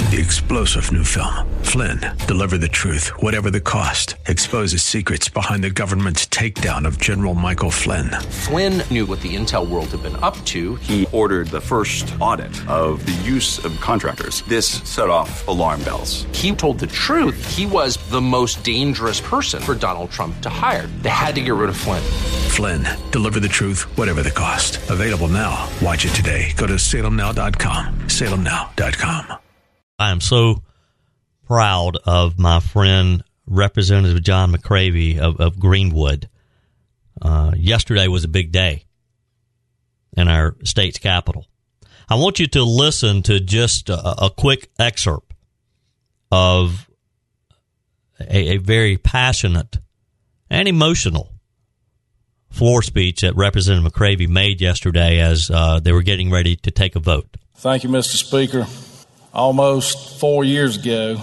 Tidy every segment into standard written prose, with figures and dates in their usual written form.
the explosive new film, Flynn, Deliver the Truth, Whatever the Cost, exposes secrets behind the government's takedown of General Michael Flynn. Flynn knew what the intel world had been up to. He ordered the first audit of the use of contractors. This set off alarm bells. He told the truth. He was the most dangerous person for Donald Trump to hire. They had to get rid of Flynn. Flynn, Deliver the Truth, Whatever the Cost. Available now. Watch it today. Go to salemnow.com. salemnow.com. I am so proud of my friend, Representative John McCravy of Greenwood. Yesterday was a big day in our state's capital. I want you to listen to just a quick excerpt of a very passionate and emotional floor speech that Representative McCravy made yesterday as they were getting ready to take a vote. Thank you, Mr. Speaker. Almost 4 years ago,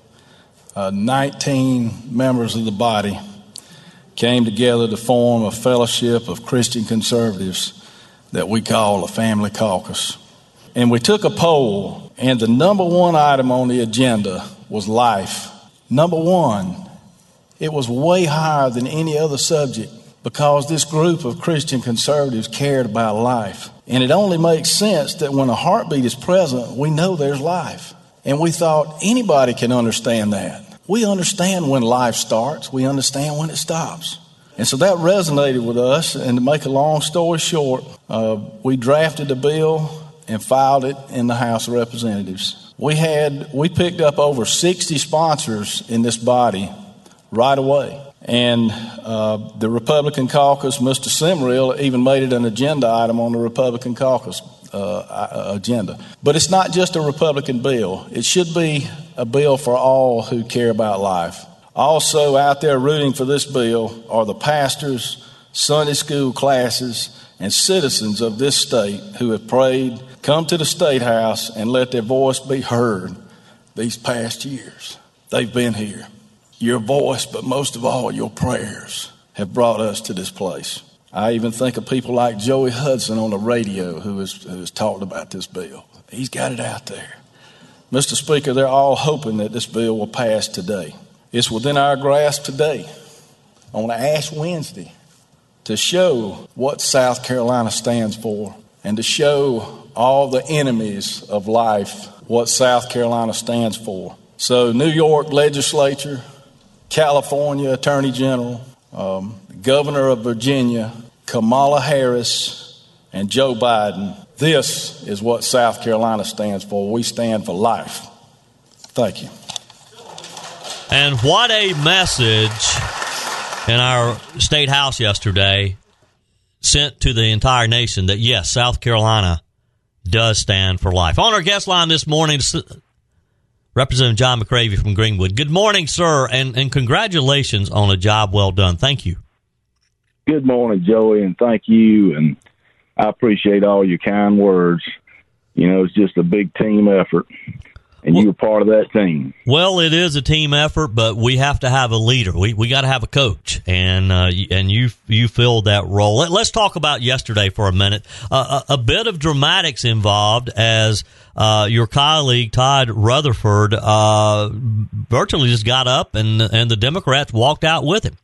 19 members of the body came together to form a fellowship of Christian conservatives that we call a family caucus. And we took a poll, and the number one item on the agenda was life. Number one, it was way higher than any other subject because this group of Christian conservatives cared about life. And it only makes sense that when a heartbeat is present, we know there's life. And we thought anybody can understand that. We understand when life starts. We understand when it stops. And so that resonated with us. And to make a long story short, we drafted a bill and filed it in the House of Representatives. We picked up over 60 sponsors in this body right away. And the Republican caucus, Mr. Simrill, even made it an agenda item on the Republican caucus agenda. But it's not just a Republican bill. It should be a bill for all who care about life. Also out there rooting for this bill are the pastors, Sunday school classes, and citizens of this state who have prayed, come to the State House, and let their voice be heard these past years. They've been here. Your voice, but most of all, your prayers have brought us to this place. I even think of people like Joey Hudson on the radio who has talked about this bill. He's got it out there. Mr. Speaker, they're all hoping that this bill will pass today. It's within our grasp today, on Ash Wednesday, to show what South Carolina stands for and to show all the enemies of life what South Carolina stands for. So New York legislature, California Attorney General, Governor of Virginia, Kamala Harris, and Joe Biden. This is what South Carolina stands for. We stand for life. Thank you. And what a message in our state house yesterday sent to the entire nation that, yes, South Carolina does stand for life. On our guest line this morning, Representative John McCravy from Greenwood. Good morning, sir, and congratulations on a job well done. Thank you. Good morning, Joey, and thank you. And I appreciate all your kind words. You know, it's just a big team effort, and you were part of that team. Well, it is a team effort, but we have to have a leader. We got to have a coach, and you filled that role. Let's talk about yesterday for a minute. A bit of dramatics involved as your colleague Todd Rutherford virtually just got up, and the Democrats walked out with him.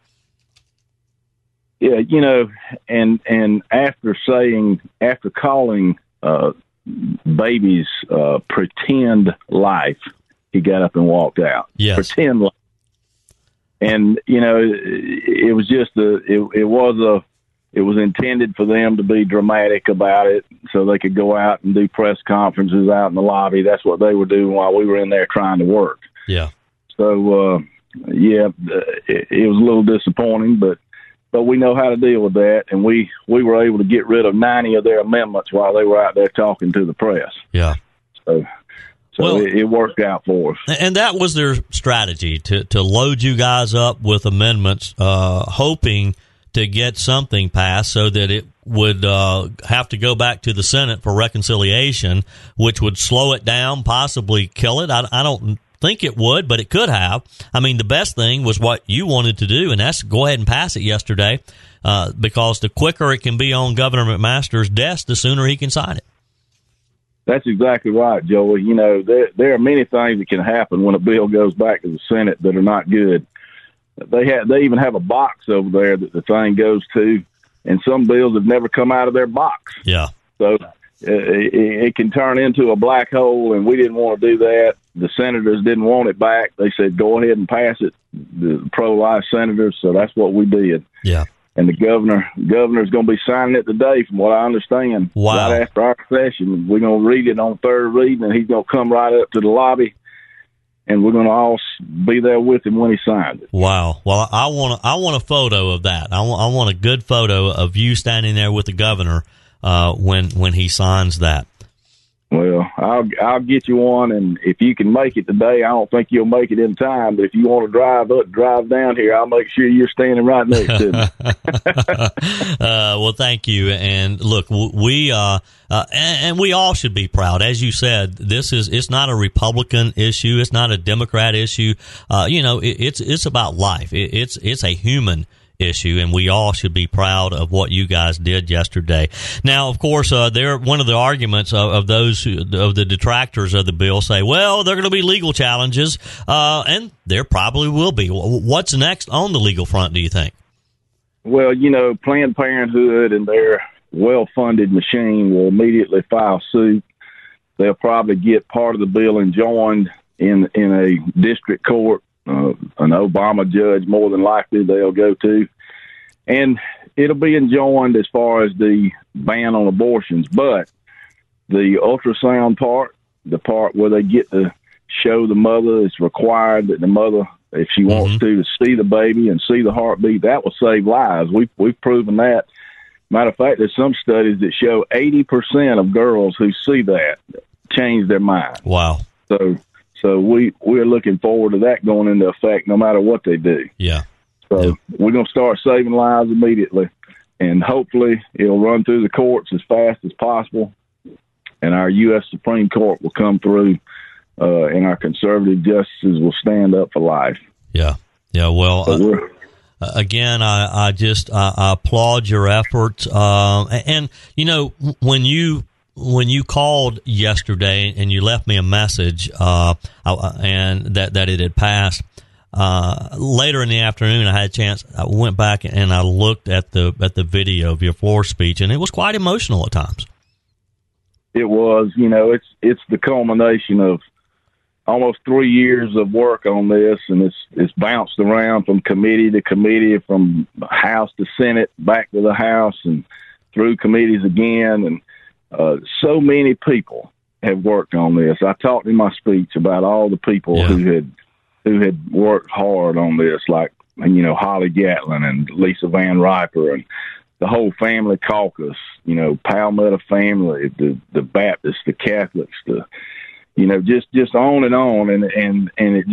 Yeah, you know, and after calling babies pretend life, he got up and walked out. Yes. Pretend life. And, you know, it was just it was intended for them to be dramatic about it so they could go out and do press conferences out in the lobby. That's what they were doing while we were in there trying to work. Yeah. So, it was a little disappointing, but we know how to deal with that, and we were able to get rid of 90 of their amendments while they were out there talking to the press. Yeah. So it worked out for us. And that was their strategy, to load you guys up with amendments, hoping to get something passed so that it would have to go back to the Senate for reconciliation, which would slow it down, possibly kill it. I don't think it would, but it could have. I mean, the best thing was what you wanted to do, and that's go ahead and pass it yesterday, because the quicker it can be on Governor McMaster's desk, the sooner he can sign it. That's exactly right, Joey. You know, there are many things that can happen when a bill goes back to the Senate that are not good. They even have a box over there that the thing goes to, and some bills have never come out of their box. Yeah. So it can turn into a black hole, and we didn't want to do that. The senators didn't want it back. They said, go ahead and pass it, the pro-life senators, so that's what we did. Yeah. And the governor's going to be signing it today, from what I understand. Wow. Right after our session, we're going to read it on third reading, and he's going to come right up to the lobby, and we're going to all be there with him when he signs it. Wow. Well, I want a photo of that. I want a good photo of you standing there with the governor when he signs that. Well, I'll get you one, and if you can make it today, I don't think you'll make it in time. But if you want to drive down here, I'll make sure you're standing right next to me. Well, thank you. And look, we and we all should be proud. As you said, it's not a Republican issue. It's not a Democrat issue. It's about life. It's a human issue, and we all should be proud of what you guys did yesterday. Now, of course, one of the arguments of the detractors of the bill say, well, there are going to be legal challenges, and there probably will be. What's next on the legal front, do you think? Well, Planned Parenthood and their well-funded machine will immediately file suit. They'll probably get part of the bill enjoined in a district court. An Obama judge, more than likely, they'll go to. And it'll be enjoined as far as the ban on abortions. But the ultrasound part, the part where they get to show the mother, it's required that the mother, if she wants to see the baby and see the heartbeat, that will save lives. We've proven that. Matter of fact, there's some studies that show 80% of girls who see that change their mind. Wow. So we're looking forward to that going into effect no matter what they do. Yeah. So we're going to start saving lives immediately, and hopefully it'll run through the courts as fast as possible, and our U.S. Supreme Court will come through, and our conservative justices will stand up for life. Yeah. Yeah. Well, again, I applaud your efforts. And when you called yesterday and you left me a message, and that it had passed, later in the afternoon, I had a chance. I went back and I looked at the video of your floor speech, and it was quite emotional at times. It was, it's the culmination of almost 3 years of work on this, and it's bounced around from committee to committee, from House to Senate, back to the House, and through committees again, and so many people have worked on this. I talked in my speech about all the people who had worked hard on this, like, Holly Gatlin and Lisa Van Riper and the whole family caucus, Palmetto family, the Baptists, the Catholics, just on, and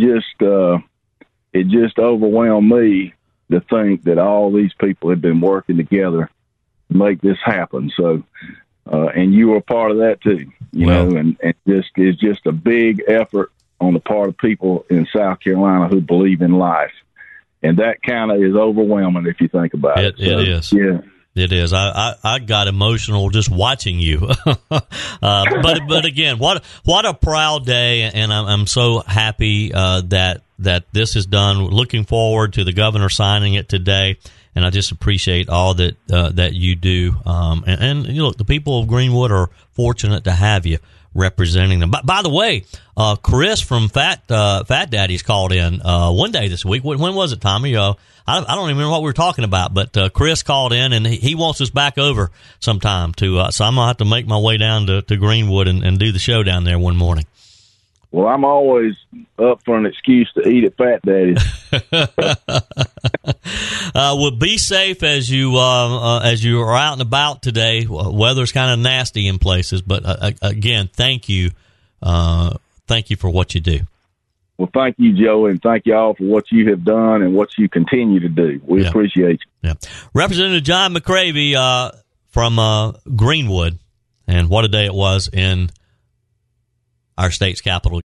it just overwhelmed me to think that all these people had been working together to make this happen. So, and you were a part of that too, and it's just a big effort on the part of people in South Carolina who believe in life. And that kind of is overwhelming if you think about it. It is. Yeah. It is. I got emotional just watching you. But again, what a proud day, and I'm so happy that this is done. Looking forward to the governor signing it today, and I just appreciate all that you do. And look, the people of Greenwood are fortunate to have you representing them. By the way, Chris from Fat Daddy's called in one day this week. When was it, Tommy? I don't even know what we were talking about, but Chris called in, and he wants us back over sometime so I'm gonna have to make my way down to Greenwood and do the show down there one morning. Well, I'm always up for an excuse to eat at Fat Daddy's. Well, be safe as you are out and about today. Weather's kind of nasty in places, but again, thank you for what you do. Well, thank you, Joe, and thank you all for what you have done and what you continue to do. We appreciate you. Yeah, Representative John McCravy from Greenwood, and what a day it was in our state's capital.